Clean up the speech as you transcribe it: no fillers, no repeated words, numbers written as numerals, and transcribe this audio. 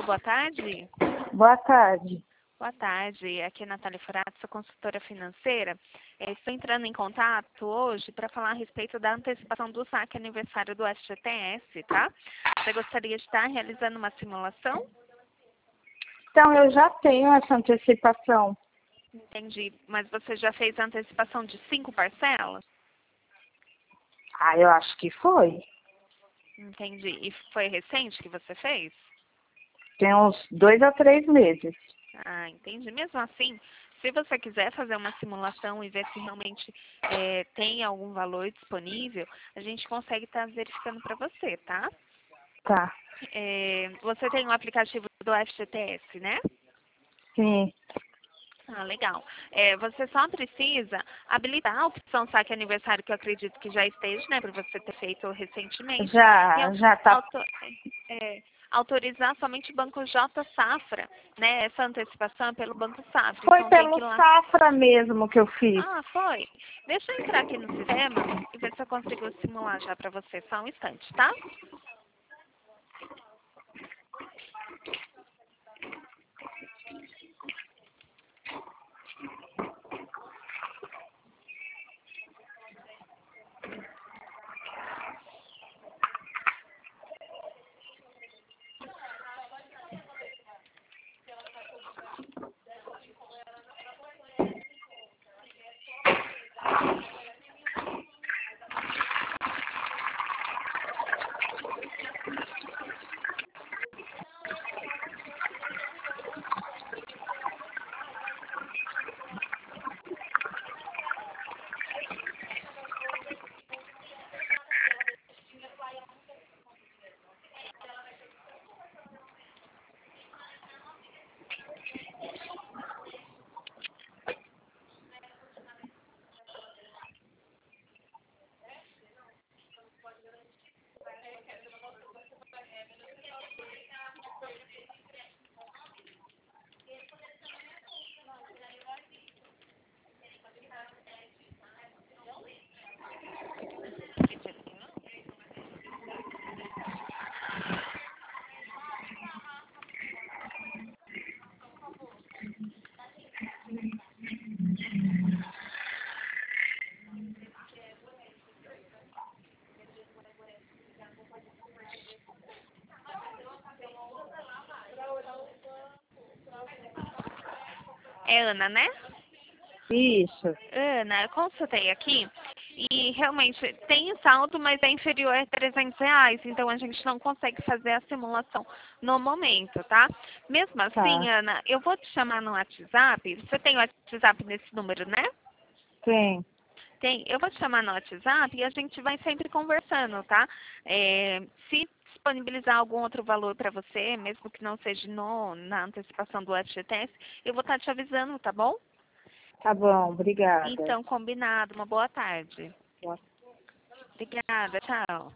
boa tarde. Boa tarde. Boa tarde, aqui é Natália Furato, sou consultora financeira. Estou entrando em contato hoje para falar a respeito da antecipação do saque aniversário do FGTS, tá? Você gostaria de estar realizando uma simulação? Então, eu já tenho essa antecipação. Entendi, mas você já fez a antecipação de 5 parcelas? Ah, eu acho que foi. Entendi. E foi recente que você fez? Tem uns 2 a 3 meses. Ah, entendi. Mesmo assim, se você quiser fazer uma simulação e ver se realmente tem algum valor disponível, a gente consegue estar verificando para você, tá? Tá. Você tem o aplicativo do FGTS, né? Sim. Ah, legal. Você só precisa habilitar a opção saque aniversário, que eu acredito que já esteja, né, por você ter feito recentemente. E Já tá. autorizar somente o Banco J Safra, né? Essa antecipação é pelo Banco Safra. Foi Então tem que pelo ir lá. Safra mesmo que eu fiz. Ah, foi? Deixa eu entrar aqui no sistema e ver se eu consigo simular já para você. Só um instante, tá? É Ana, né? Isso. Ana, eu consultei aqui e realmente tem saldo, mas é inferior a R$ 300, então a gente não consegue fazer a simulação no momento, tá? Mesmo assim, Tá. Ana, eu vou te chamar no WhatsApp. Você tem o WhatsApp nesse número, né? Tem. Tem. Eu vou te chamar no WhatsApp e a gente vai sempre conversando, tá? Se disponibilizar algum outro valor para você, mesmo que não seja na antecipação do FGTS, eu vou estar te avisando, tá bom? Tá bom, obrigada. Então, combinado. Uma boa tarde. Boa Obrigada. Tchau.